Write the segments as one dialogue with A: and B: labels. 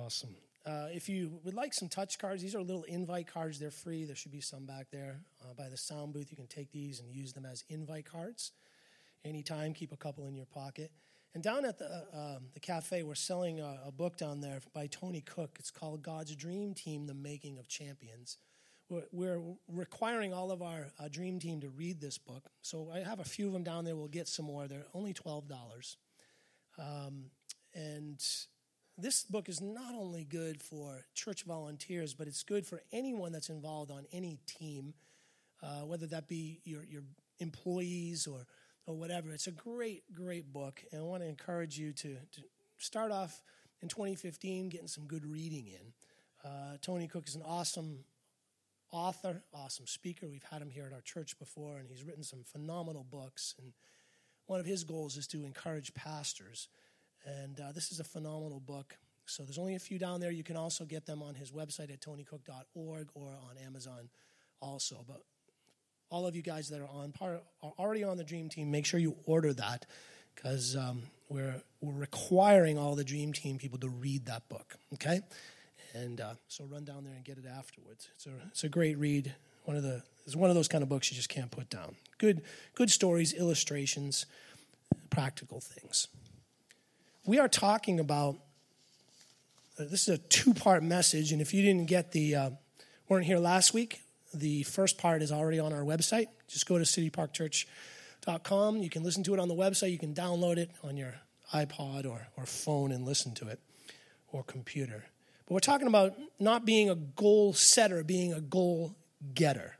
A: Awesome. If you would like some touch cards, these are little invite cards. They're free. There should be some back there by the sound booth. You can take these and use them as invite cards. Anytime, keep a couple in your pocket. And down at the cafe, we're selling a book down there by Tony Cook. It's called God's Dream Team, The Making of Champions. We're requiring all of our dream team to read this book. So I have a few of them down there. We'll get some more. They're only $12. And this book is not only good for church volunteers, but it's good for anyone that's involved on any team, whether that be your employees or whatever. It's a great, great book, and I want to encourage you to start off in 2015 getting some good reading in. Tony Cook is an awesome author, awesome speaker. We've had him here at our church before, and he's written some phenomenal books, and one of his goals is to encourage pastors. And this is a phenomenal book. So there's only a few down there. You can also get them on his website at tonycook.org or on Amazon also. But all of you guys that are already on the Dream Team, make sure you order that because we're requiring all the Dream Team people to read that book, okay? And so run down there and get it afterwards. It's a great read. It's one of those kind of books you just can't put down. Good stories, illustrations, practical things. We are talking about, this is a two-part message, and if you didn't get weren't here last week, the first part is already on our website. Just go to cityparkchurch.com. You can listen to it on the website. You can download it on your iPod or phone and listen to it, or computer. But we're talking about not being a goal setter, being a goal getter.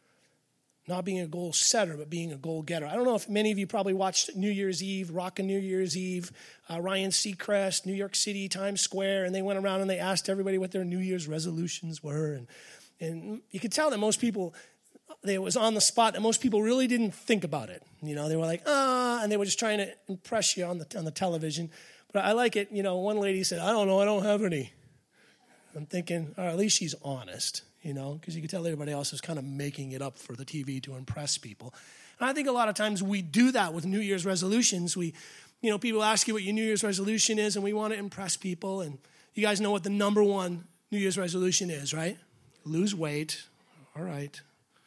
A: Not being a goal setter, but being a goal getter. I don't know if many of you probably watched New Year's Eve, Rockin' New Year's Eve, Ryan Seacrest, New York City, Times Square, and they went around and they asked everybody what their New Year's resolutions were. And you could tell that most people, it was on the spot, that most people really didn't think about it. You know, they were like, and they were just trying to impress you on the television. But I like it. You know, one lady said, I don't know, I don't have any. I'm thinking, at least she's honest. You know, because you can tell everybody else is kind of making it up for the TV to impress people. And I think a lot of times we do that with New Year's resolutions. People ask you what your New Year's resolution is, and we want to impress people. And you guys know what the number one New Year's resolution is, right? Lose weight. All right.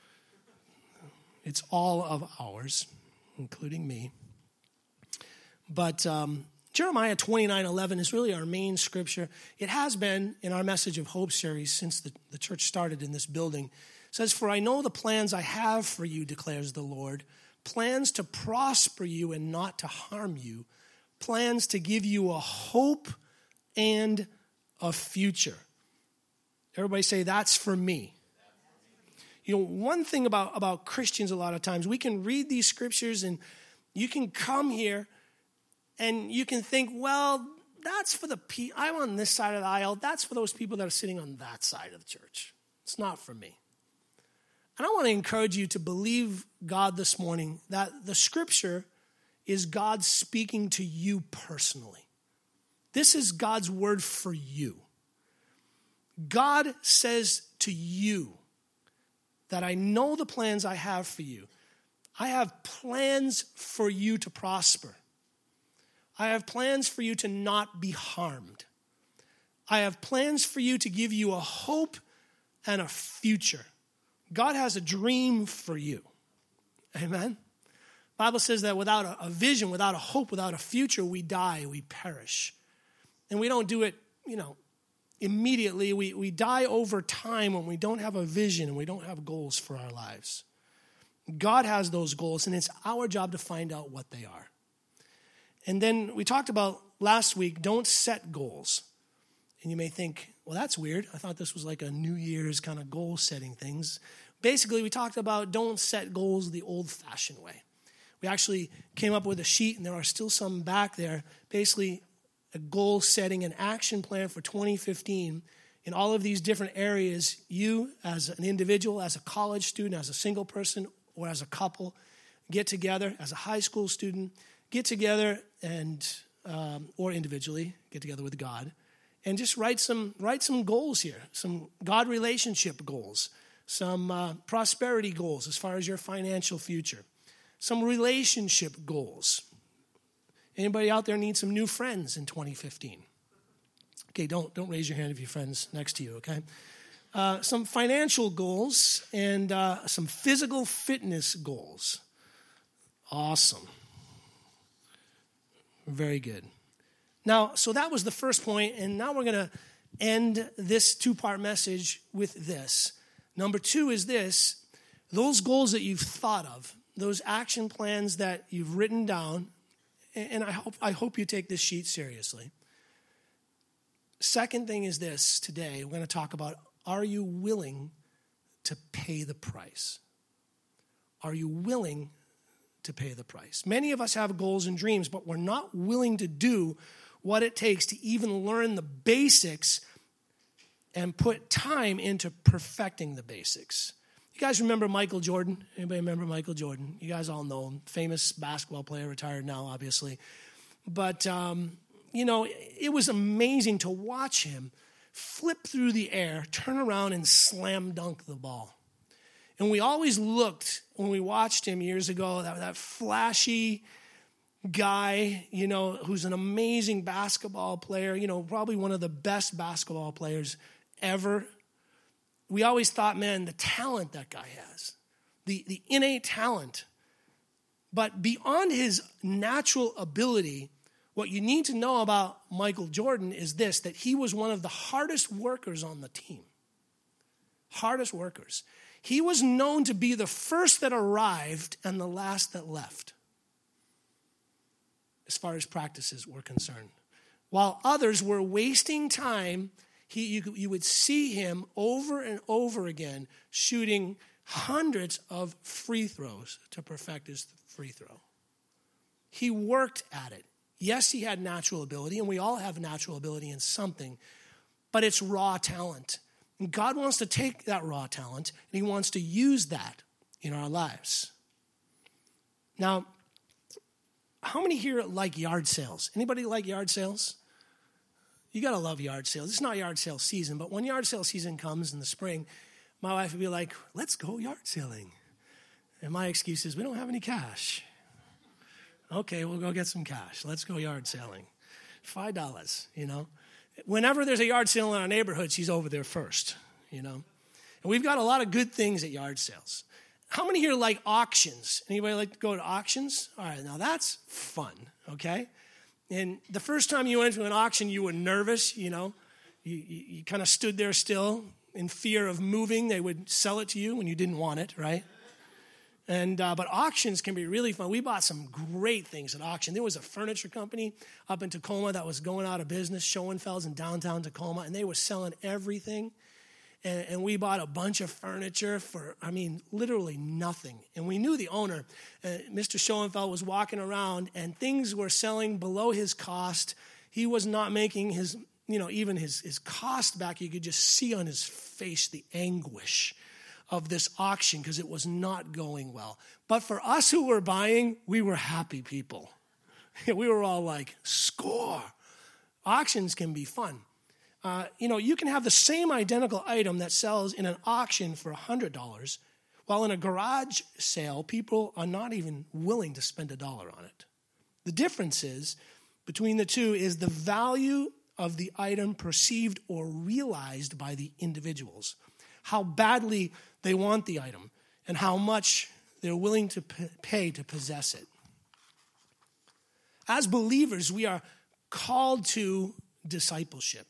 A: It's all of ours, including me. But Jeremiah 29:11 is really our main scripture. It has been in our Message of Hope series since the church started in this building. It says, "For I know the plans I have for you, declares the Lord, plans to prosper you and not to harm you, plans to give you a hope and a future." Everybody say, that's for me. You know, one thing about Christians a lot of times, we can read these scriptures and you can come here and you can think, well, that's for the people. I'm on this side of the aisle. That's for those people that are sitting on that side of the church. It's not for me. And I want to encourage you to believe God this morning that the scripture is God speaking to you personally. This is God's word for you. God says to you that I know the plans I have for you. I have plans for you to prosper. I have plans for you to not be harmed. I have plans for you to give you a hope and a future. God has a dream for you. Amen? The Bible says that without a vision, without a hope, without a future, we die, we perish. And we don't do it, immediately. We die over time when we don't have a vision and we don't have goals for our lives. God has those goals, and it's our job to find out what they are. And then we talked about last week, don't set goals. And you may think, well, that's weird. I thought this was like a New Year's kind of goal-setting things. Basically, we talked about don't set goals the old-fashioned way. We actually came up with a sheet, and there are still some back there, basically a goal-setting and action plan for 2015 in all of these different areas. You, as an individual, as a college student, as a single person, or as a couple, get together, as a high school student, get together and or individually get together with God and just write some goals here, some God relationship goals, some prosperity goals as far as your financial future, some relationship goals. Anybody out there need some new friends in 2015? Okay, don't raise your hand if your friend's next to you, okay? Some financial goals and some physical fitness goals. Awesome. Very good. Now, so that was the first point, and now we're going to end this two-part message with this. Number 2 is this: those goals that you've thought of, those action plans that you've written down, and I hope you take this sheet seriously. Second thing is this today, we're going to talk about, are you willing to pay the price? Are you willing to pay the price? Many of us have goals and dreams, but we're not willing to do what it takes to even learn the basics and put time into perfecting the basics. You guys remember Michael Jordan? Anybody remember Michael Jordan? You guys all know him. Famous basketball player, retired now, obviously. But, it was amazing to watch him flip through the air, turn around, and slam dunk the ball. And we always looked, when we watched him years ago, that flashy guy, who's an amazing basketball player, probably one of the best basketball players ever. We always thought, man, the talent that guy has, the innate talent. But beyond his natural ability, what you need to know about Michael Jordan is this, that he was one of the hardest workers on the team. Hardest workers. He was known to be the first that arrived and the last that left, as far as practices were concerned. While others were wasting time, you would see him over and over again shooting hundreds of free throws to perfect his free throw. He worked at it. Yes, he had natural ability, and we all have natural ability in something, but it's raw talent. And God wants to take that raw talent, and he wants to use that in our lives. Now, how many here like yard sales? Anybody like yard sales? You got to love yard sales. It's not yard sale season, but when yard sale season comes in the spring, my wife would be like, let's go yard selling. And my excuse is, we don't have any cash. Okay, we'll go get some cash. Let's go yard selling. $5, Whenever there's a yard sale in our neighborhood, she's over there first, And we've got a lot of good things at yard sales. How many here like auctions? Anybody like to go to auctions? All right, now that's fun, okay? And the first time you went to an auction, you were nervous, You kind of stood there still in fear of moving. They would sell it to you when you didn't want it, right? And but auctions can be really fun. We bought some great things at auction. There was a furniture company up in Tacoma that was going out of business, Schoenfeld's in downtown Tacoma, and they were selling everything. And we bought a bunch of furniture for, literally nothing. And we knew the owner. Mr. Schoenfeld was walking around, and things were selling below his cost. He was not making his, even his cost back. You could just see on his face the anguish of this auction because it was not going well. But for us who were buying, we were happy people. We were all like, score. Auctions can be fun. You can have the same identical item that sells in an auction for $100, while in a garage sale, people are not even willing to spend $1 on it. The difference is, between the two, is the value of the item perceived or realized by the individuals. How badly they want the item and how much they're willing to pay to possess it. As believers, we are called to discipleship.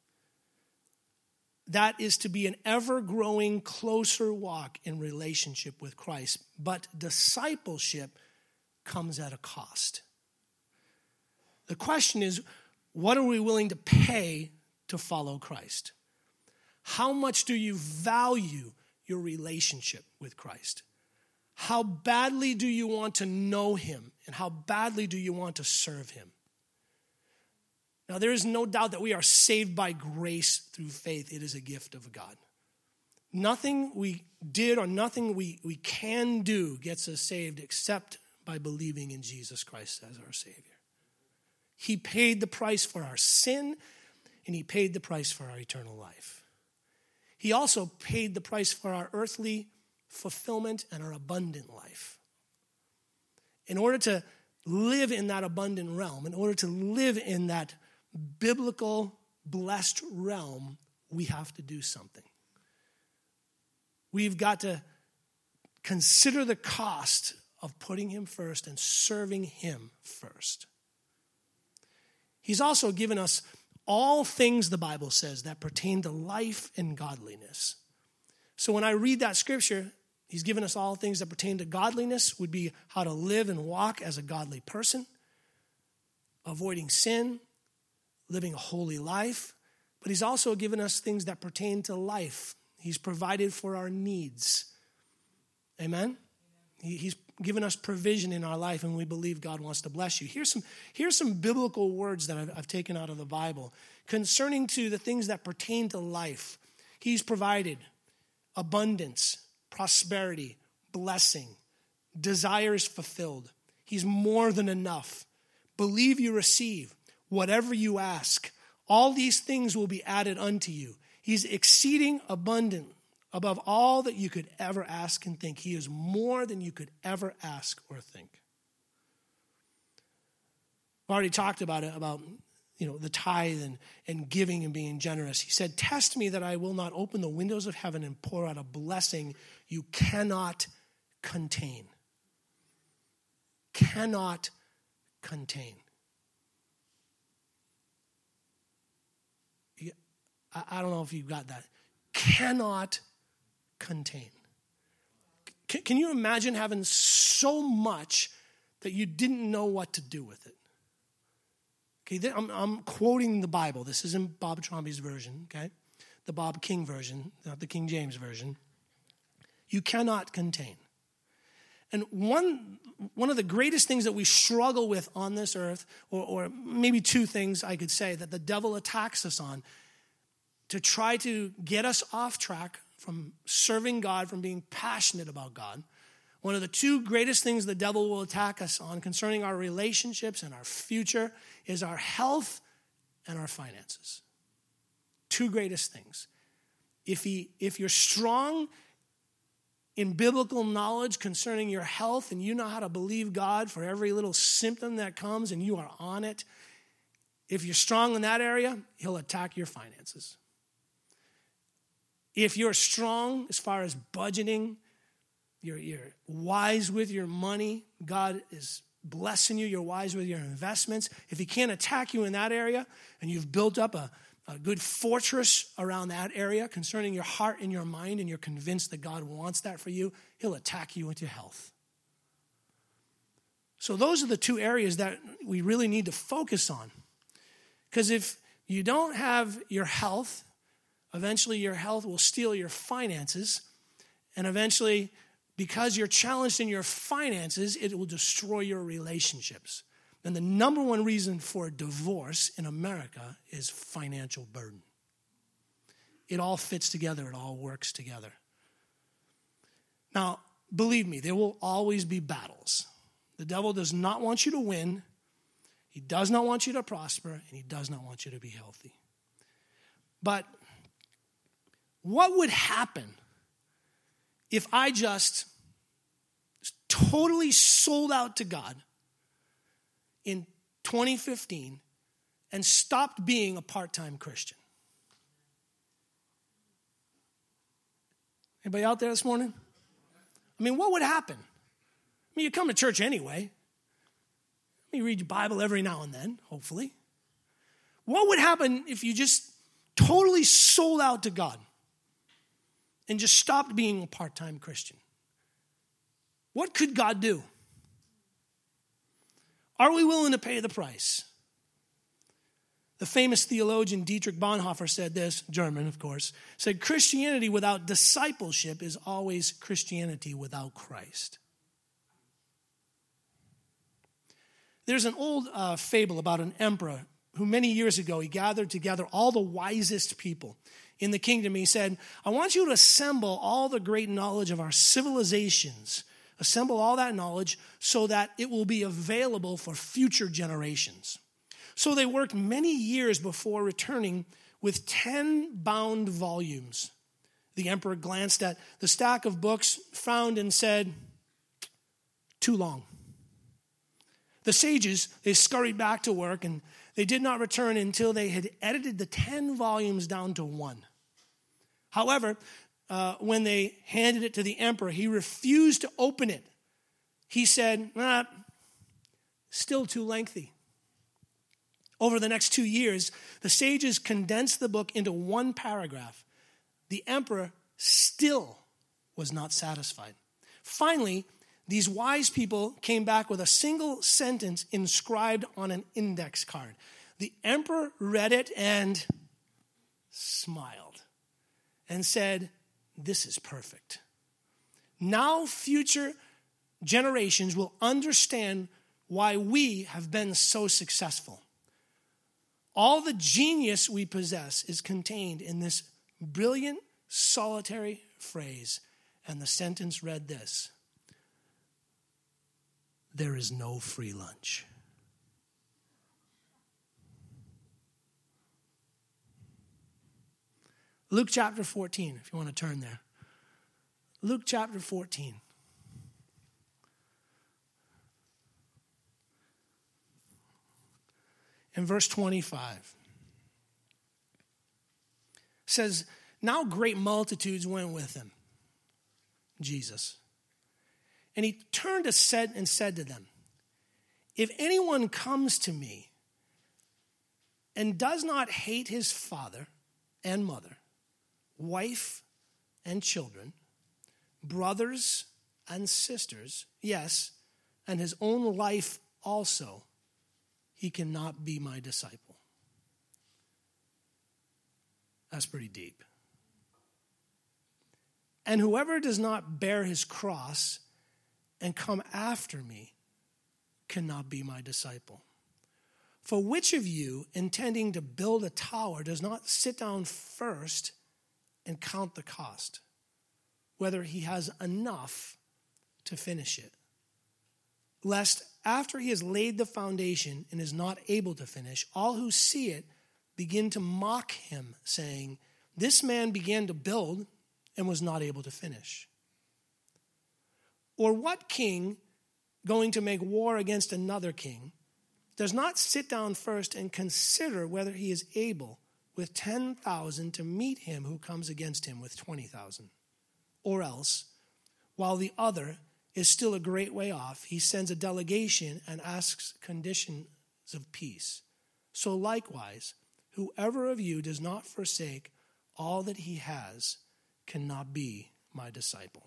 A: That is to be an ever-growing, closer walk in relationship with Christ. But discipleship comes at a cost. The question is, what are we willing to pay to follow Christ? How much do you value your relationship with Christ? How badly do you want to know him? And how badly do you want to serve him? Now, there is no doubt that we are saved by grace through faith. It is a gift of God. Nothing we did or nothing we can do gets us saved except by believing in Jesus Christ as our Savior. He paid the price for our sin, and he paid the price for our eternal life. He also paid the price for our earthly fulfillment and our abundant life. In order to live in that abundant realm, in order to live in that biblical blessed realm, we have to do something. We've got to consider the cost of putting him first and serving him first. He's also given us all things, the Bible says, that pertain to life and godliness. So when I read that scripture, he's given us all things that pertain to godliness, would be how to live and walk as a godly person, avoiding sin, living a holy life. But he's also given us things that pertain to life. He's provided for our needs. Amen? He's given us provision in our life, and we believe God wants to bless you. Here's some biblical words that I've taken out of the Bible concerning to the things that pertain to life. He's provided abundance, prosperity, blessing, desires fulfilled. He's more than enough. Believe you receive whatever you ask. All these things will be added unto you. He's exceeding abundant above all that you could ever ask and think. He is more than you could ever ask or think. I've already talked about it, about the tithe and giving and being generous. He said, test me that I will not open the windows of heaven and pour out a blessing you cannot contain. Cannot contain. I don't know if you've got that. Cannot contain. Can you imagine having so much that you didn't know what to do with it? Okay, I'm quoting the Bible. This isn't Bob Tromby's version, okay? The Bob King version, not the King James version. You cannot contain. And one of the greatest things that we struggle with on this earth, or maybe two things I could say that the devil attacks us on to try to get us off track from serving God, from being passionate about God. One of the two greatest things the devil will attack us on concerning our relationships and our future is our health and our finances. Two greatest things. If you're strong in biblical knowledge concerning your health and you know how to believe God for every little symptom that comes and you are on it, if you're strong in that area, he'll attack your finances. If you're strong as far as budgeting, you're wise with your money, God is blessing you, you're wise with your investments. If he can't attack you in that area and you've built up a good fortress around that area concerning your heart and your mind and you're convinced that God wants that for you, he'll attack you with your health. So those are the two areas that we really need to focus on. Because if you don't have your health, eventually your health will steal your finances. And eventually, because you're challenged in your finances, it will destroy your relationships. And the number one reason for divorce in America is financial burden. It all fits together. It all works together. Now, believe me, there will always be battles. The devil does not want you to win. He does not want you to prosper. And he does not want you to be healthy. But what would happen if I just totally sold out to God in 2015 and stopped being a part-time Christian? Anybody out there this morning? I mean, what would happen? I mean, you come to church anyway. You read your Bible every now and then, hopefully. What would happen if you just totally sold out to God and just stopped being a part-time Christian? What could God do? Are we willing to pay the price? The famous theologian Dietrich Bonhoeffer said this, German of course, said Christianity without discipleship is always Christianity without Christ. There's an old fable about an emperor who many years ago, he gathered together all the wisest people in the kingdom. He said, I want you to assemble all the great knowledge of our civilizations. Assemble all that knowledge so that it will be available for future generations. So they worked many years before returning with 10 bound volumes. The emperor glanced at the stack of books, frowned and said, too long. The sages, they scurried back to work and They did not return until they had edited the 10 volumes down to 1. However, when they handed it to the emperor, he refused to open it. He said, still too lengthy. Over the next 2 years, the sages condensed the book into 1 paragraph. The emperor still was not satisfied. Finally, these wise people came back with a single sentence inscribed on an index card. The emperor read it and smiled and said, "This is perfect. Now future generations will understand why we have been so successful. All the genius we possess is contained in this brilliant, solitary phrase." And the sentence read this: "There is no free lunch." Luke chapter 14, if you want to turn there. Luke chapter 14. In verse 25. Says, "Now great multitudes went with him," Jesus. "And he turned and said to them, 'If anyone comes to me and does not hate his father and mother, wife and children, brothers and sisters, yes, and his own life also, he cannot be my disciple.'" That's pretty deep. "And whoever does not bear his cross and come after me cannot be my disciple. For which of you, intending to build a tower, does not sit down first and count the cost, whether he has enough to finish it? Lest after he has laid the foundation and is not able to finish, all who see it begin to mock him, saying, 'This man began to build and was not able to finish.' Or what king, going to make war against another king, does not sit down first and consider whether he is able with 10,000 to meet him who comes against him with 20,000? Or else, while the other is still a great way off, he sends a delegation and asks conditions of peace. So likewise, whoever of you does not forsake all that he has cannot be my disciple."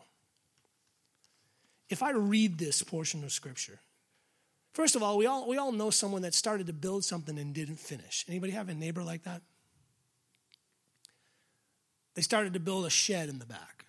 A: If I read this portion of Scripture, first of all, we all know someone that started to build something and didn't finish. Anybody have a neighbor like that? They started to build a shed in the back.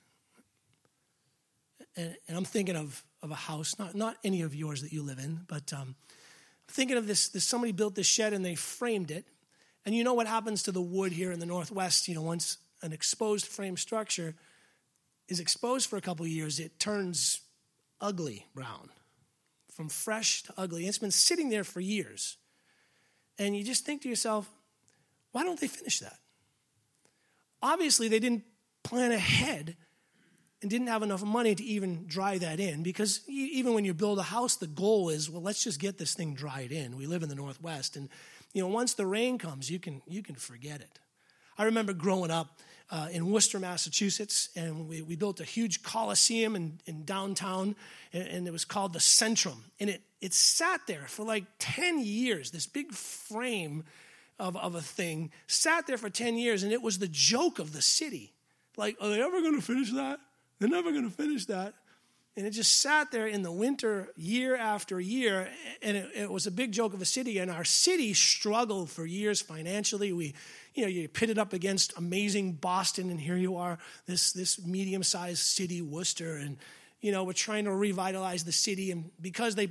A: And I'm thinking of a house, not any of yours that you live in, but I'm thinking of this somebody built this shed and they framed it. And you know what happens to the wood here in the Northwest, once an exposed frame structure is exposed for a couple of years, it turns ugly brown, from fresh to ugly. It's been sitting there for years. And you just think to yourself, why don't they finish that? Obviously, they didn't plan ahead and didn't have enough money to even dry that in, because even when you build a house, the goal is, well, let's just get this thing dried in. We live in the Northwest, and once the rain comes, you can forget it. I remember growing up in Worcester, Massachusetts, and we built a huge coliseum in downtown, and it was called the Centrum. And it sat there for like 10 years, this big frame of a thing, sat there for 10 years, and it was the joke of the city. Like, are they ever going to finish that? They're never going to finish that. And it just sat there in the winter year after year, and it was a big joke of a city. And our city struggled for years financially. You pit it up against amazing Boston, and here you are, this medium-sized city, Worcester, and we're trying to revitalize the city. And because they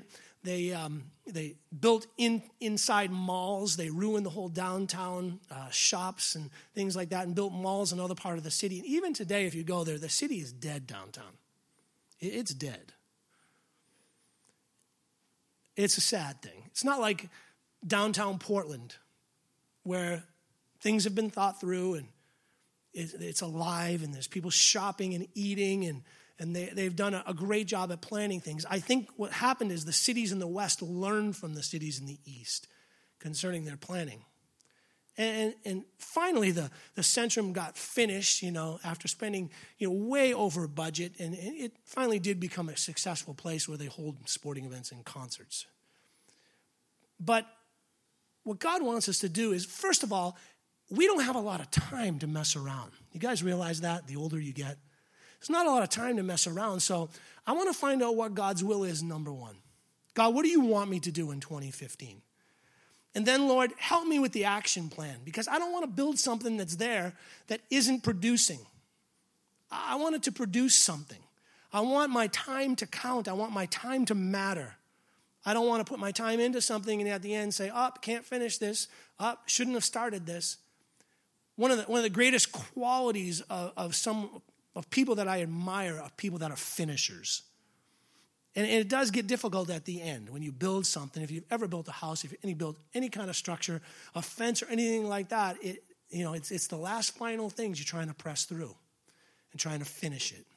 A: built inside malls, they ruined the whole downtown shops and things like that, and built malls in other part of the city. And even today, if you go there, the city is dead downtown. It's dead. It's a sad thing. It's not like downtown Portland, where things have been thought through and it's alive and there's people shopping and eating and they've done a great job at planning things. I think what happened is the cities in the West learned from the cities in the East. concerning their planning. And finally, the Centrum got finished, after spending, way over budget. And it finally did become a successful place where they hold sporting events and concerts. But what God wants us to do is, first of all, we don't have a lot of time to mess around. You guys realize that the older you get? There's not a lot of time to mess around. So I want to find out what God's will is, number one. God, what do you want me to do in 2015? And then, Lord, help me with the action plan, because I don't want to build something that's there that isn't producing. I want it to produce something. I want my time to count. I want my time to matter. I don't want to put my time into something and at the end say, can't finish this. Shouldn't have started this. One of the greatest qualities of people that I admire are people that are finishers. And it does get difficult at the end when you build something. If you've ever built a house, if you built any kind of structure, a fence or anything like that, it's the last final things you're trying to press through and trying to finish it.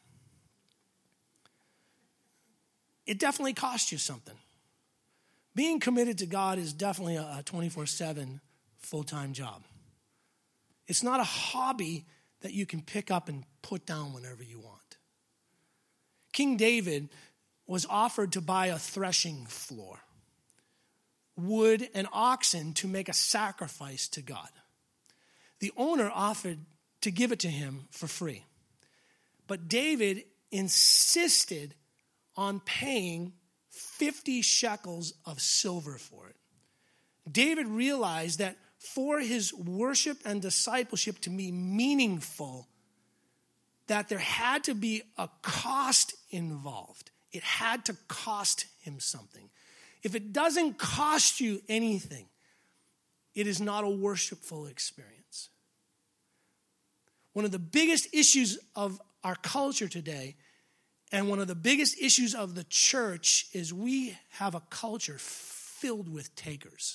A: It definitely costs you something. Being committed to God is definitely a 24/7 full-time job. It's not a hobby that you can pick up and put down whenever you want. King David was offered to buy a threshing floor, wood and oxen to make a sacrifice to God. The owner offered to give it to him for free. But David insisted on paying 50 shekels of silver for it. David realized that for his worship and discipleship to be meaningful, that there had to be a cost involved. It had to cost him something. If it doesn't cost you anything, it is not a worshipful experience. One of the biggest issues of our culture today, and one of the biggest issues of the church, is we have a culture filled with takers.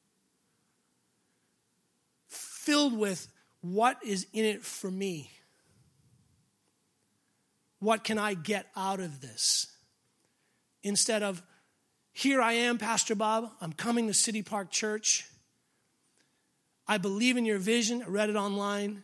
A: Filled with what is in it for me. What can I get out of this? Instead of, here I am, Pastor Bob, I'm coming to City Park Church. I believe in your vision. I read it online.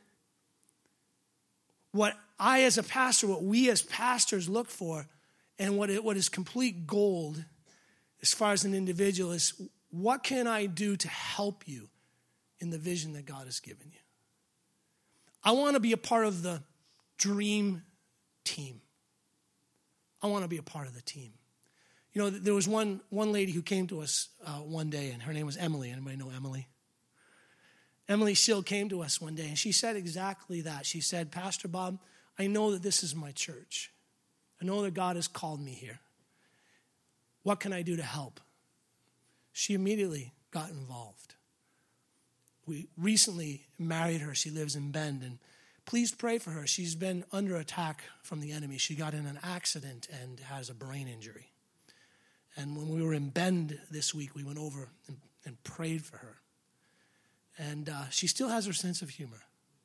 A: What I as a pastor, what we as pastors look for, and what is complete gold as far as an individual is, what can I do to help you in the vision that God has given you? I want to be a part of the dream team. I want to be a part of the team. There was one lady who came to us one day, and her name was Emily. Anybody know Emily? Emily Schill came to us one day, and she said exactly that. She said, Pastor Bob, I know that this is my church. I know that God has called me here. What can I do to help? She immediately got involved. We recently married her. She lives in Bend, and please pray for her. She's been under attack from the enemy. She got in an accident and has a brain injury. And when we were in Bend this week, we went over and prayed for her. And she still has her sense of humor.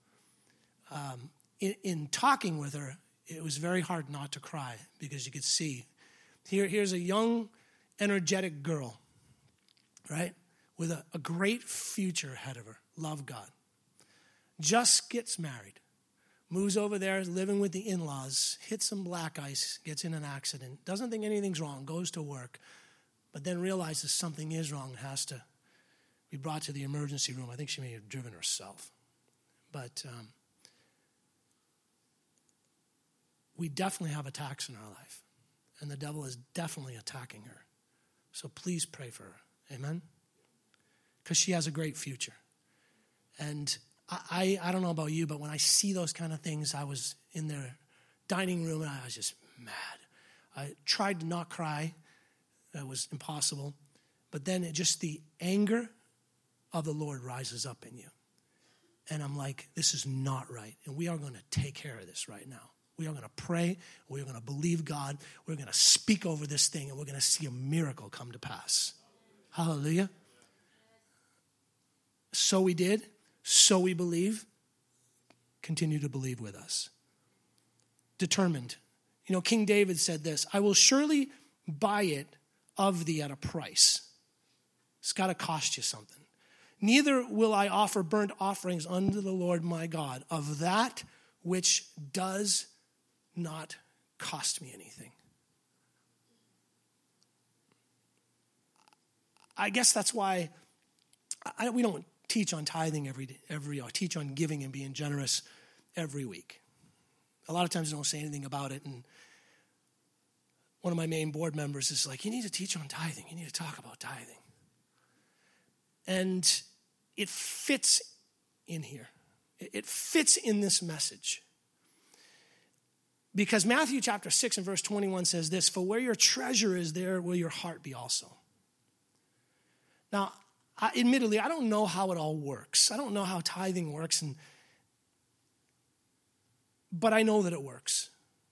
A: In talking with her, it was very hard not to cry, because you could see, here's a young, energetic girl, right, with a great future ahead of her, love God, just gets married, moves over there, living with the in-laws, hits some black ice, gets in an accident, doesn't think anything's wrong, goes to work, but then realizes something is wrong, has to be brought to the emergency room. I think she may have driven herself. But we definitely have attacks in our life, and the devil is definitely attacking her. So please pray for her. Amen? Because she has a great future. And I don't know about you, but when I see those kind of things, I was in their dining room and I was just mad. I tried to not cry. It was impossible. But then just the anger of the Lord rises up in you. And I'm like, this is not right. And we are going to take care of this right now. We are going to pray. We are going to believe God. We're going to speak over this thing, and we're going to see a miracle come to pass. Hallelujah. So we did. So we believe. Continue to believe with us. Determined. King David said this, I will surely buy it of thee at a price. It's got to cost you something. Neither will I offer burnt offerings unto the Lord my God of that which does not cost me anything. I guess that's why we don't teach on tithing or teach on giving and being generous every week. A lot of times I don't say anything about it, and one of my main board members is like, you need to teach on tithing. You need to talk about tithing. And it fits in here. It fits in this message. Because Matthew chapter 6 and verse 21 says this, for where your treasure is, there will your heart be also. Now, admittedly, I don't know how it all works. I don't know how tithing works, but I know that it works.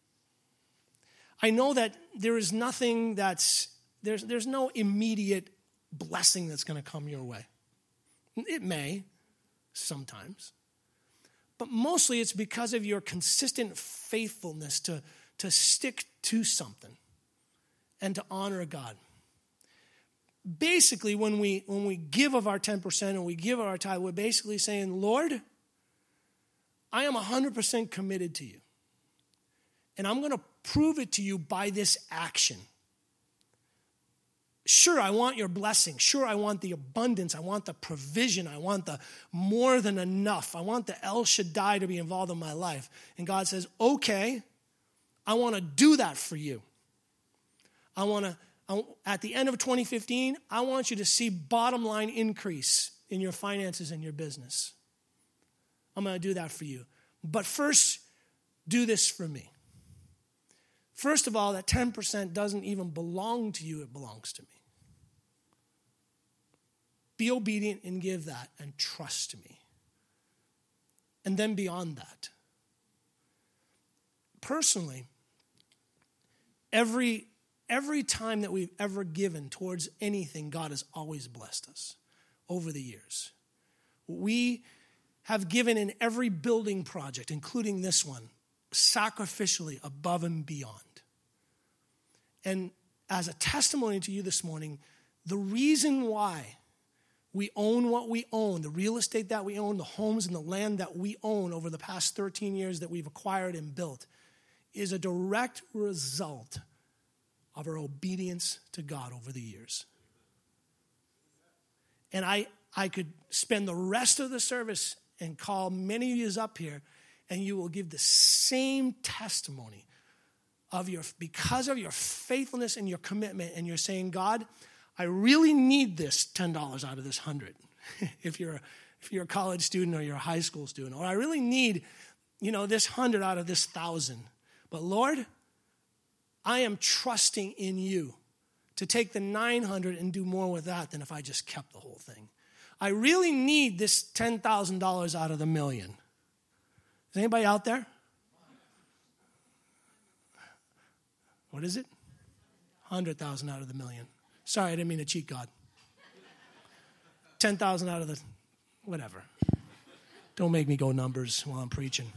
A: I know that there is nothing there's no immediate blessing that's going to come your way. It may, sometimes. But mostly it's because of your consistent faithfulness to stick to something and to honor God. Basically, when we give of our 10% and we give of our tithe, we're basically saying, Lord, I am 100% committed to you. And I'm going to prove it to you by this action. Sure, I want your blessing. Sure, I want the abundance. I want the provision. I want the more than enough. I want the El Shaddai to be involved in my life. And God says, okay, I want to do that for you. At the end of 2015, I want you to see bottom line increase in your finances and your business. I'm going to do that for you. But first, do this for me. First of all, that 10% doesn't even belong to you, it belongs to me. Be obedient and give that and trust me. And then beyond that, personally, every time that we've ever given towards anything, God has always blessed us over the years. We have given in every building project, including this one, sacrificially above and beyond. And as a testimony to you this morning, the reason why we own what we own, the real estate that we own, the homes and the land that we own over the past 13 years that we've acquired and built, is a direct result of our obedience to God over the years. And I could spend the rest of the service and call many of you up here, and you will give the same testimony because of your faithfulness and your commitment, and you're saying, God, I really need this $10 out of this 100. if you're a college student or you're a high school student, or I really need, this 100 out of this 1,000. But Lord, I am trusting in you to take the 900 and do more with that than if I just kept the whole thing. I really need this $10,000 out of the million. Is anybody out there? What is it? 100,000 out of the million. Sorry, I didn't mean to cheat God. 10,000 out of the whatever. Don't make me go numbers while I'm preaching.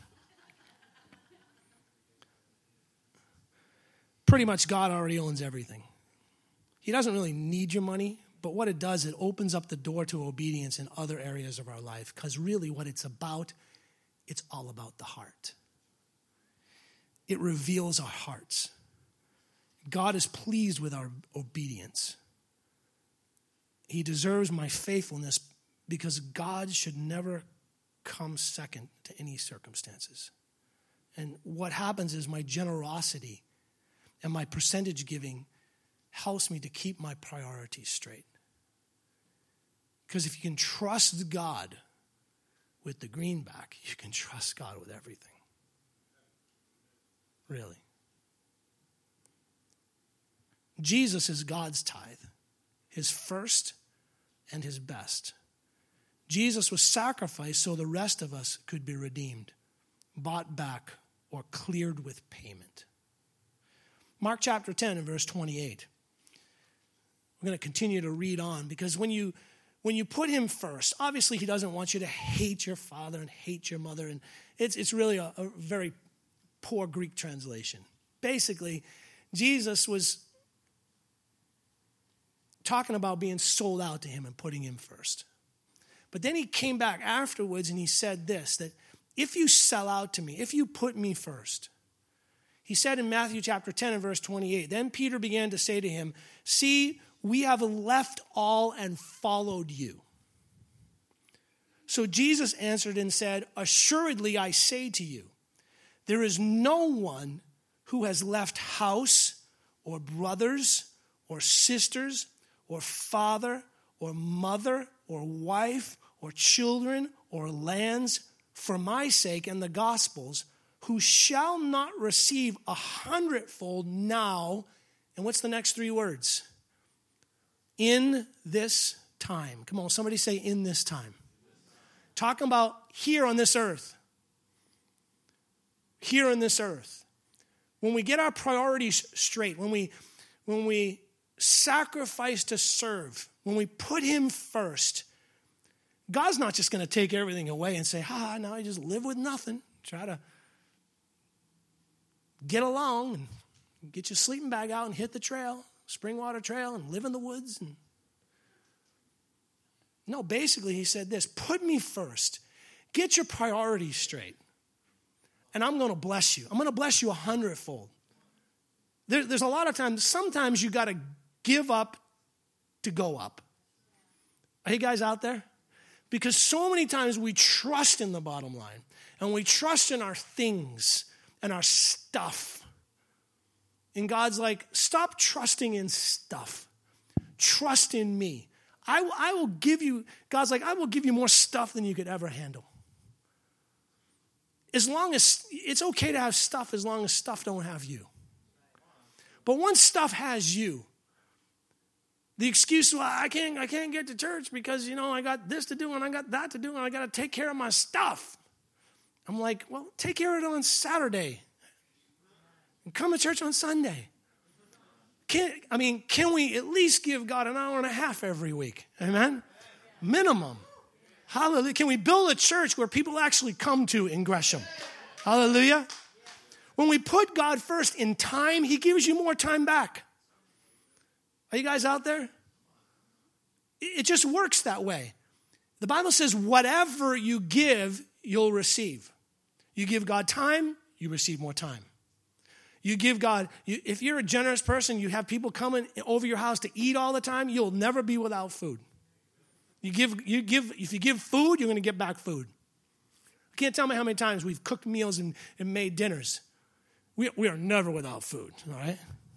A: Pretty much God already owns everything. He doesn't really need your money, but what it does, it opens up the door to obedience in other areas of our life, because really what it's all about the heart. It reveals our hearts. God is pleased with our obedience. He deserves my faithfulness because God should never come second to any circumstances. And what happens is my generosity and my percentage giving helps me to keep my priorities straight. Because if you can trust God with the greenback, you can trust God with everything. Really. Jesus is God's tithe, his first and his best. Jesus was sacrificed so the rest of us could be redeemed, bought back, or cleared with payment. Mark chapter 10 and verse 28. We're going to continue to read on, because when you put him first, obviously he doesn't want you to hate your father and hate your mother. And it's really a very poor Greek translation. Basically, Jesus was talking about being sold out to him and putting him first. But then he came back afterwards and he said this, that if you sell out to me, if you put me first, he said in Matthew chapter 10 and verse 28, then Peter began to say to him, see, we have left all and followed you. So Jesus answered and said, assuredly I say to you, there is no one who has left house or brothers or sisters or father or mother or wife or children or lands for my sake and the gospel's, who shall not receive 100-fold now, and what's the next three words? In this time. Come on, somebody say in this time. Talking about here on this earth. Here on this earth. When we get our priorities straight, when we sacrifice to serve, when we put him first, God's not just going to take everything away and say, now I just live with nothing. Try to get along and get your sleeping bag out and hit the trail, Springwater Trail, and live in the woods. No, basically he said this, put me first. Get your priorities straight. And I'm going to bless you. I'm going to bless you 100-fold. There's a lot of times, sometimes you got to give up to go up. Are you guys out there? Because so many times we trust in the bottom line and we trust in our things and our stuff. And God's like, stop trusting in stuff. Trust in me. I will give you, God's like, I will give you more stuff than you could ever handle. As long as, it's okay to have stuff as long as stuff don't have you. But once stuff has you, the excuse, well, I can't get to church because, I got this to do and I got that to do and I got to take care of my stuff. I'm like, well, take care of it on Saturday. And come to church on Sunday. Can we at least give God an hour and a half every week? Amen? Minimum. Hallelujah. Can we build a church where people actually come to in Gresham? Hallelujah. When we put God first in time, he gives you more time back. Are you guys out there? It just works that way. The Bible says whatever you give, you'll receive. You give God time, you receive more time. You give God, if you're a generous person, you have people coming over your house to eat all the time, you'll never be without food. If you give food, you're going to get back food. I can't tell me how many times we've cooked meals and made dinners. We are never without food, all right?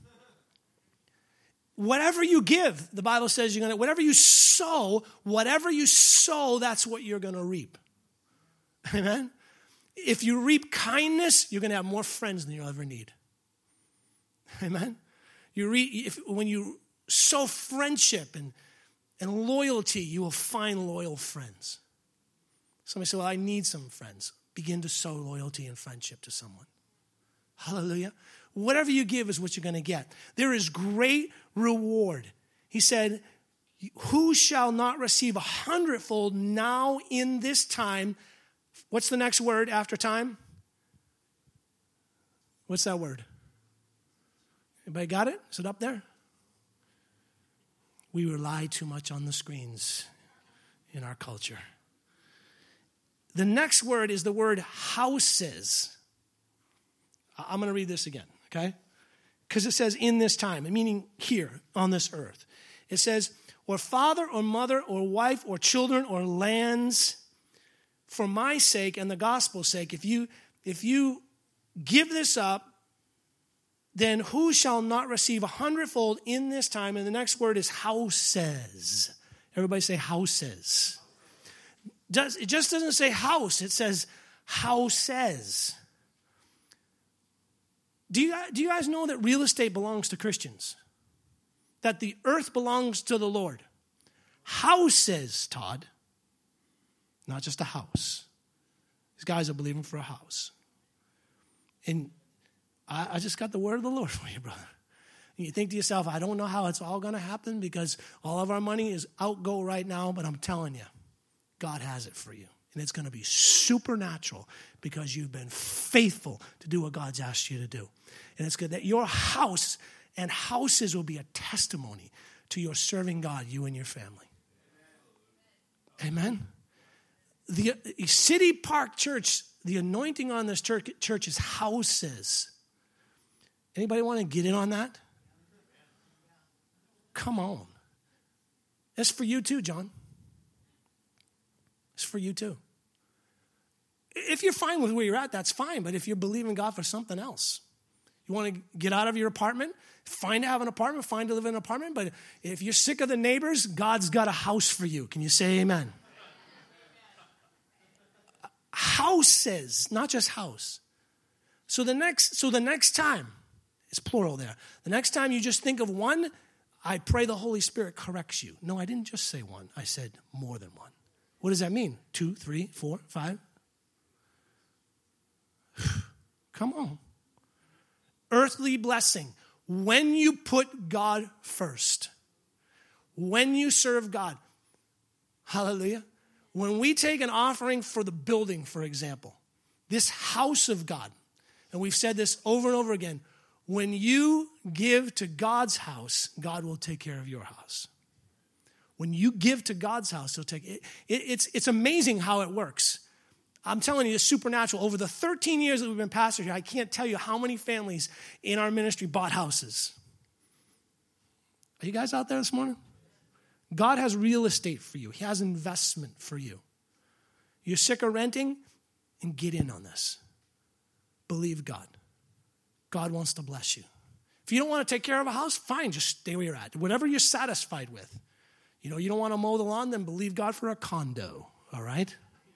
A: Whatever you give, the Bible says whatever you sow, that's what you're going to reap. Amen? If you reap kindness, you're going to have more friends than you'll ever need. Amen? When you sow friendship and loyalty, you will find loyal friends. Somebody say, well, I need some friends. Begin to sow loyalty and friendship to someone. Hallelujah. Whatever you give is what you're going to get. There is great reward. He said, who shall not receive 100-fold now in this time? What's the next word after time? What's that word? Anybody got it? Is it up there? We rely too much on the screens in our culture. The next word is the word houses. I'm going to read this again, okay? Because it says in this time, meaning here on this earth. It says, or father or mother or wife or children or lands for my sake and the gospel's sake. If you give this up, then who shall not receive 100-fold in this time? And the next word is houses. Everybody say houses. It just doesn't say house. It says houses. Do you guys know that real estate belongs to Christians? That the earth belongs to the Lord? Houses, Todd. Not just a house. These guys are believing for a house. And I just got the word of the Lord for you, brother. And you think to yourself, I don't know how it's all going to happen because all of our money is outgo right now, but I'm telling you, God has it for you. And it's going to be supernatural because you've been faithful to do what God's asked you to do. And it's good that your house and houses will be a testimony to your serving God, you and your family. Amen? The City Park Church, the anointing on this church is houses. Anybody want to get in on that? Come on. It's for you too, John. It's for you too. If you're fine with where you're at, that's fine. But if you're believing God for something else, you want to get out of your apartment, fine to have an apartment, fine to live in an apartment. But if you're sick of the neighbors, God's got a house for you. Can you say amen? Houses, not just house. So the next time, it's plural there. The next time you just think of one, I pray the Holy Spirit corrects you. No, I didn't just say one. I said more than one. What does that mean? 2, 3, 4, 5? Come on. Earthly blessing. When you put God first. When you serve God. Hallelujah. When we take an offering for the building, for example, this house of God, and we've said this over and over again, when you give to God's house, God will take care of your house. When you give to God's house, He'll take it. It's amazing how it works. I'm telling you, it's supernatural. Over the 13 years that we've been pastors here, I can't tell you how many families in our ministry bought houses. Are you guys out there this morning? God has real estate for you. He has investment for you. You're sick of renting? And get in on this. Believe God. God wants to bless you. If you don't want to take care of a house, fine, just stay where you're at. Whatever you're satisfied with. You know, you don't want to mow the lawn, then believe God for a condo, all right?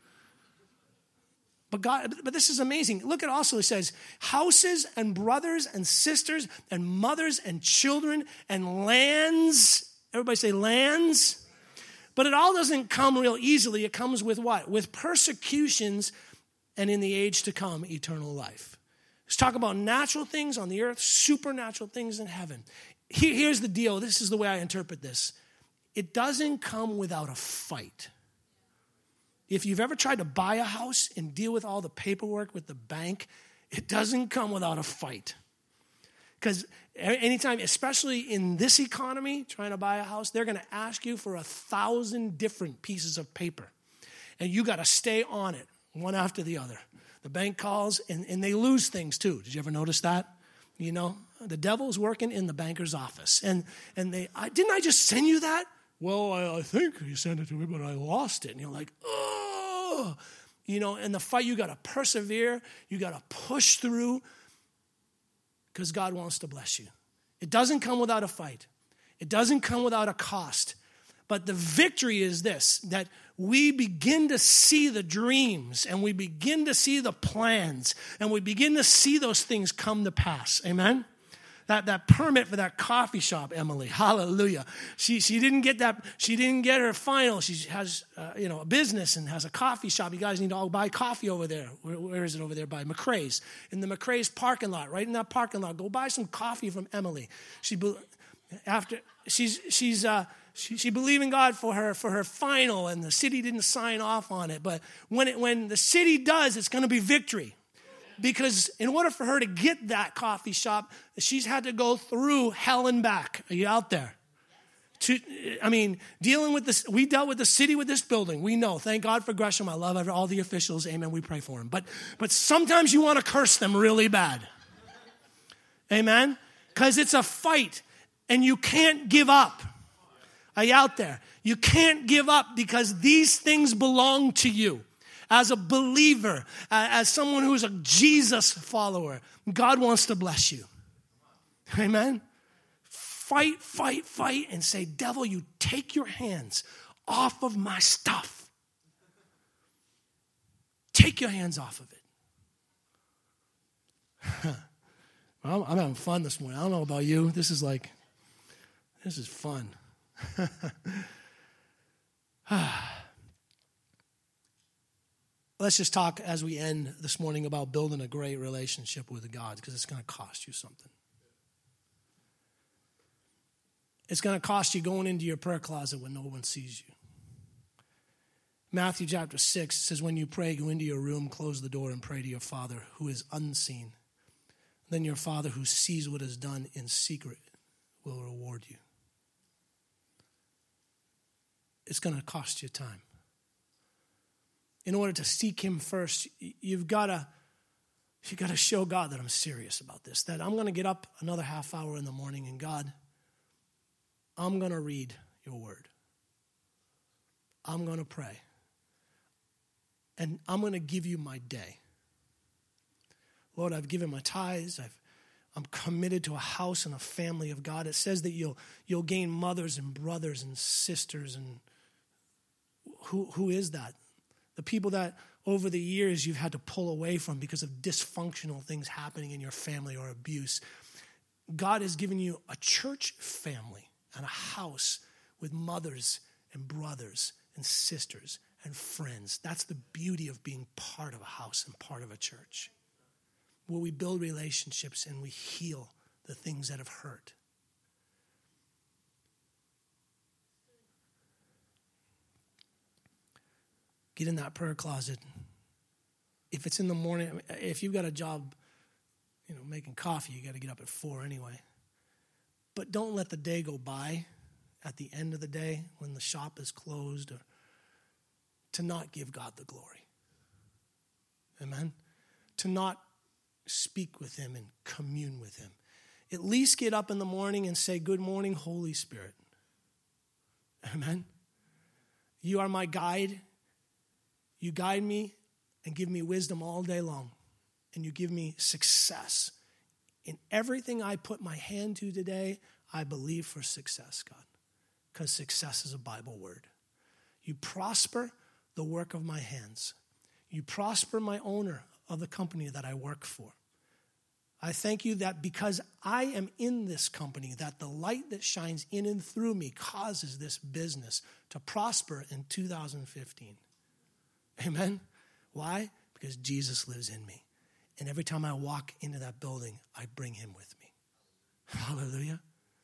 A: But this is amazing. Look, it also says, houses and brothers and sisters and mothers and children and lands. Everybody say lands. But it all doesn't come real easily. It comes with what? With persecutions and in the age to come, eternal life. Let's talk about natural things on the earth, supernatural things in heaven. Here's the deal. This is the way I interpret this. It doesn't come without a fight. If you've ever tried to buy a house and deal with all the paperwork with the bank, it doesn't come without a fight. Because anytime, especially in this economy, trying to buy a house, they're going to ask you for 1,000 different pieces of paper. And you got to stay on it, one after the other. The bank calls, and they lose things too. Did you ever notice that? You know, the devil's working in the banker's office. And didn't I just send you that? Well, I think you sent it to me, but I lost it. And you're like, oh. You know, in the fight, you got to persevere. You got to push through because God wants to bless you. It doesn't come without a fight. It doesn't come without a cost. But the victory is this, that we begin to see the dreams and we begin to see the plans and we begin to see those things come to pass. Amen? That permit for that coffee shop, Emily, hallelujah. She didn't get that. She didn't get her final. She has a business and has a coffee shop. You guys need to all buy coffee over there. Where is it over there? By McRae's, in the McRae's parking lot, right in that parking lot. Go buy some coffee from Emily. She believed in God for her final, and the city didn't sign off on it. But when the city does, it's going to be victory. Because in order for her to get that coffee shop, she's had to go through hell and back. Are you out there? Dealing with this, we dealt with the city with this building. We know. Thank God for Gresham. I love all the officials. Amen. We pray for them. But sometimes you want to curse them really bad. Amen? Because it's a fight, and you can't give up. Are you out there? You can't give up because these things belong to you. As a believer, as someone who's a Jesus follower, God wants to bless you. Amen? Fight, fight, fight, and say, devil, you take your hands off of my stuff. Take your hands off of it. I'm having fun this morning. I don't know about you. This is fun. Let's just talk as we end this morning about building a great relationship with God, because it's going to cost you something. It's going to cost you going into your prayer closet when no one sees you. Matthew chapter 6 says, when you pray, go into your room, close the door, and pray to your Father who is unseen. Then your Father who sees what is done in secret will reward you. it's going to cost you time. In order to seek him first, you've got to show God that I'm serious about this, that I'm going to get up another half hour in the morning and God, I'm going to read your word. I'm going to pray. And I'm going to give you my day. Lord, I've given my tithes. I'm committed to a house and a family of God. It says that you'll gain mothers and brothers and sisters. And who is that? The people that over the years you've had to pull away from because of dysfunctional things happening in your family or abuse. God has given you a church family and a house with mothers and brothers and sisters and friends. That's the beauty of being part of a house and part of a church, where we build relationships and we heal the things that have hurt. Get in that prayer closet. If it's in the morning, if you've got a job, making coffee, you got to get up at 4 anyway. But don't let the day go by at the end of the day when the shop is closed or to not give God the glory. Amen? To not speak with him and commune with him. At least get up in the morning and say, good morning, Holy Spirit. Amen? You are my guide. You guide me and give me wisdom all day long. And you give me success. In everything I put my hand to today, I believe for success, God. Because success is a Bible word. You prosper the work of my hands. You prosper my owner of the company that I work for. I thank you that because I am in this company, that the light that shines in and through me causes this business to prosper in 2015. Amen? Why? Because Jesus lives in me. And every time I walk into that building, I bring him with me. Hallelujah.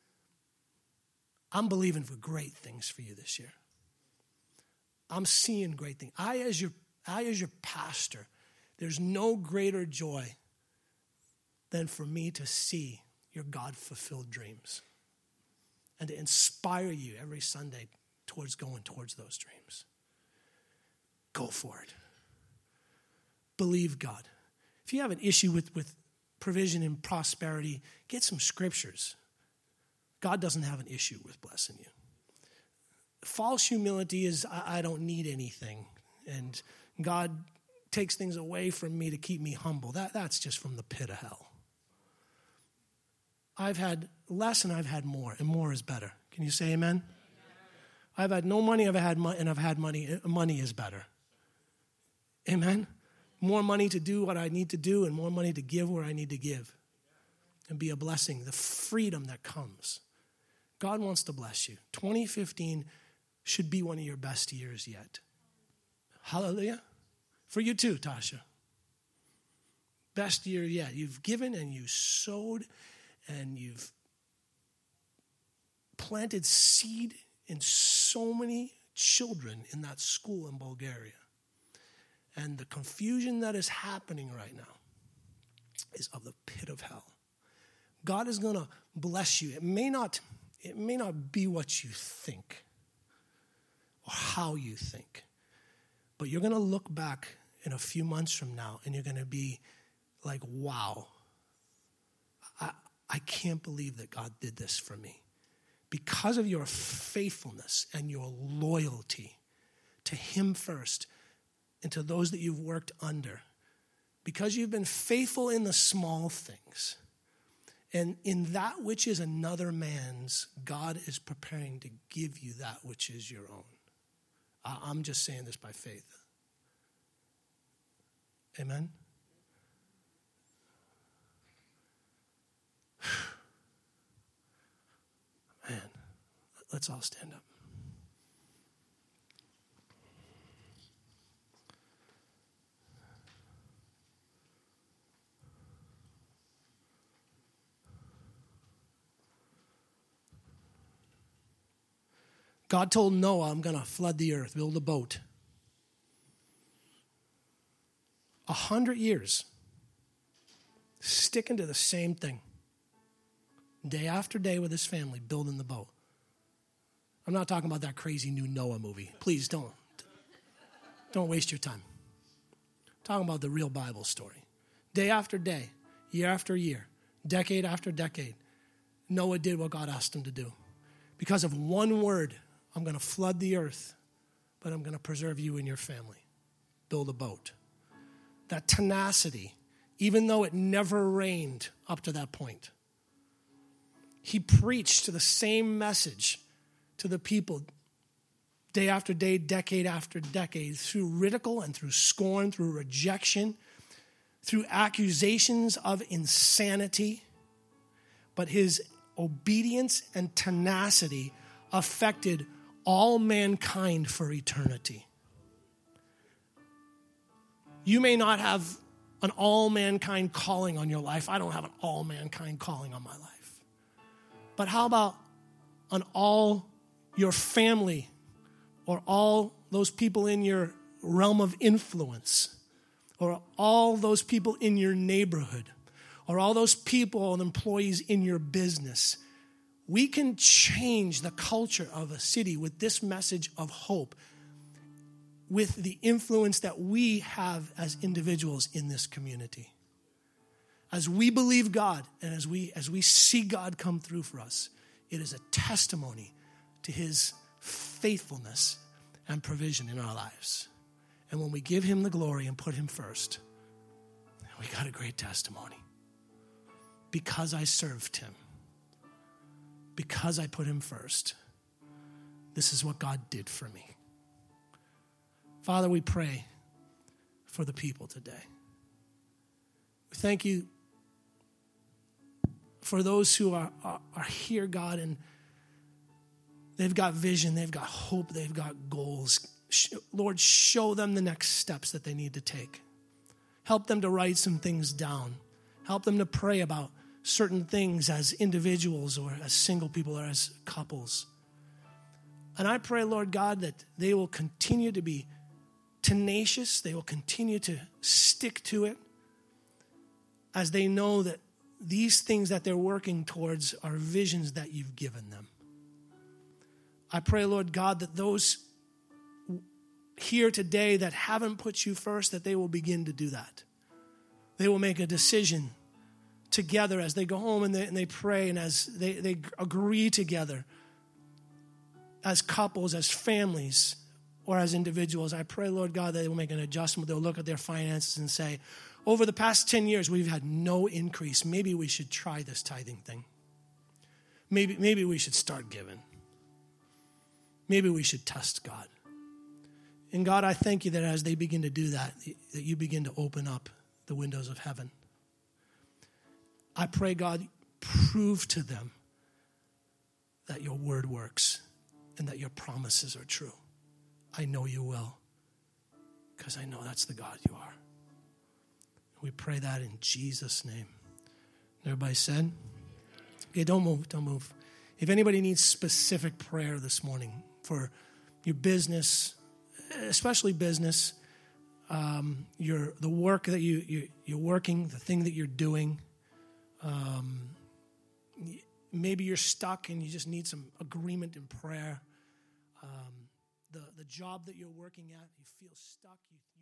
A: I'm believing for great things for you this year. I'm seeing great things. I, as your pastor, there's no greater joy than for me to see your God-fulfilled dreams and to inspire you every Sunday towards going towards those dreams. Go for it. Believe God. If you have an issue with provision and prosperity, get some scriptures. God doesn't have an issue with blessing you. False humility is, I don't need anything. And God takes things away from me to keep me humble. That's just from the pit of hell. I've had less and I've had more, and more is better. Can you say amen? I've had no money, I've had money. Money is better. Amen? More money to do what I need to do and more money to give where I need to give and be a blessing, the freedom that comes. God wants to bless you. 2015 should be one of your best years yet. Hallelujah. For you too, Tasha. Best year yet. You've given and you sowed and you've planted seed in so many children in that school in Bulgaria. And the confusion that is happening right now is of the pit of hell. God is going to bless you. It may not be what you think or how you think, but you're going to look back in a few months from now and you're going to be like, wow, I can't believe that God did this for me. Because of your faithfulness and your loyalty to him first and to those that you've worked under, because you've been faithful in the small things, and in that which is another man's, God is preparing to give you that which is your own. I'm just saying this by faith. Amen? Man, let's all stand up. God told Noah, I'm going to flood the earth, build a boat. 100 years, sticking to the same thing. Day after day with his family, building the boat. I'm not talking about that crazy new Noah movie. Please don't waste your time. I'm talking about the real Bible story. Day after day, year after year, decade after decade, Noah did what God asked him to do. Because of one word, I'm going to flood the earth, but I'm going to preserve you and your family. Build a boat. That tenacity, even though it never rained up to that point, he preached the same message to the people day after day, decade after decade, through ridicule and through scorn, through rejection, through accusations of insanity. But his obedience and tenacity affected all mankind for eternity. You may not have an all-mankind calling on your life. I don't have an all-mankind calling on my life. But how about an all your family or all those people in your realm of influence or all those people in your neighborhood or all those people and employees in your business? We can change the culture of a city with this message of hope, with the influence that we have as individuals in this community. As we believe God and as we see God come through for us, it is a testimony to his faithfulness and provision in our lives. And when we give him the glory and put him first, we got a great testimony. Because I served him, because I put him first, this is what God did for me. Father, we pray for the people today. We thank you for those who are here, God, and they've got vision, they've got hope, they've got goals. Lord, show them the next steps that they need to take. Help them to write some things down. Help them to pray about certain things as individuals or as single people or as couples. And I pray, Lord God, that they will continue to be tenacious. They will continue to stick to it as they know that these things that they're working towards are visions that you've given them. I pray, Lord God, that those here today that haven't put you first, that they will begin to do that. They will make a decision together as they go home and they pray and as they agree together as couples, as families, or as individuals. I pray, Lord God, that they will make an adjustment. They'll look at their finances and say, over the past 10 years, we've had no increase. Maybe we should try this tithing thing. Maybe we should start giving. Maybe we should test God. And God, I thank you that as they begin to do that, that you begin to open up the windows of heaven. I pray, God, prove to them that your word works and that your promises are true. I know you will, because I know that's the God you are. We pray that in Jesus' name. Everybody said? Okay, don't move. If anybody needs specific prayer this morning for your business, especially business, the work that you're working, the thing that you're doing, maybe you're stuck and you just need some agreement in prayer. The job that you're working at, you feel stuck.